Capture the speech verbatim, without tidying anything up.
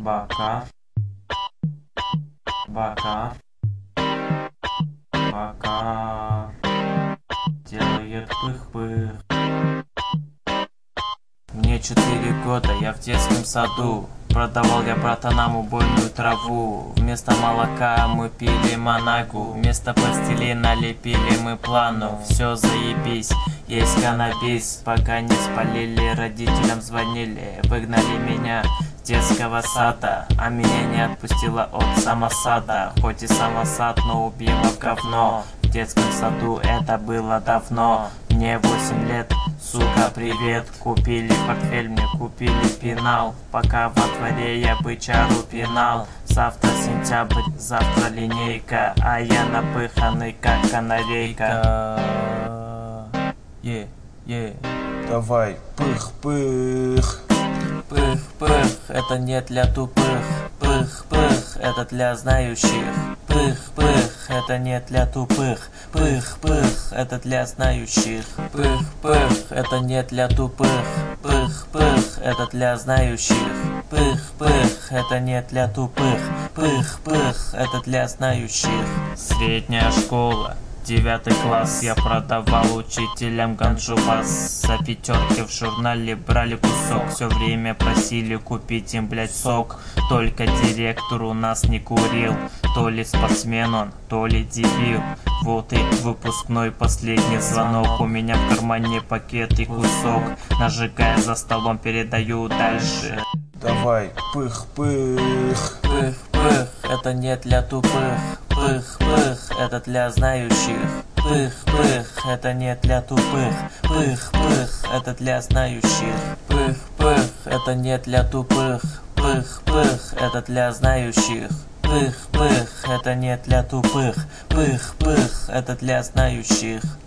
Бока. Бока. Бока. Делает пых-пых. Мне четыре года, я в детском саду. Продавал я братанам убойную траву. Вместо молока мы пили манагу. Вместо пластилина лепили мы плану. Все заебись, есть каннабис. Пока не спалили, родителям звонили. Выгнали меня с детского сада, а меня не отпустила от самосада. Хоть и самосад, но убила в говно. В детском саду это было давно. Мне восемь лет, сука, привет. Купили портфель, мне купили пенал. Пока во дворе я бычару пинал. Завтра сентябрь, завтра линейка, а я напыханный, как канарейка. Е, е. Давай, пых-пых. Пых-пых, это не для тупых. Пых-пых, это для знающих. Пых-пых, это не для тупых. Пых-пых, это для знающих. Пых-пых, это не для тупых. Пых-пых, это для знающих. Пых-пых, это не для тупых. Пых-пых, это для знающих. Средняя школа. Девятый класс, я продавал учителям ганджубас. За пятерки в журнале брали кусок. Все время просили купить им, блять, сок. Только директор у нас не курил. То ли спортсмен он, то ли дебил. Вот и выпускной последний звонок. У меня в кармане пакет и кусок. Нажигая за столом, передаю дальше. Давай, пых-пых. Пых-пых, это не для тупых. Пых-пых, это для знающих. Пых-пых, это не для тупых. Пых-пых, это для знающих. Пых-пых, это не для тупых. Пых-пых, это для знающих. Пых-пых, это не для тупых. Пых-пых, это для знающих.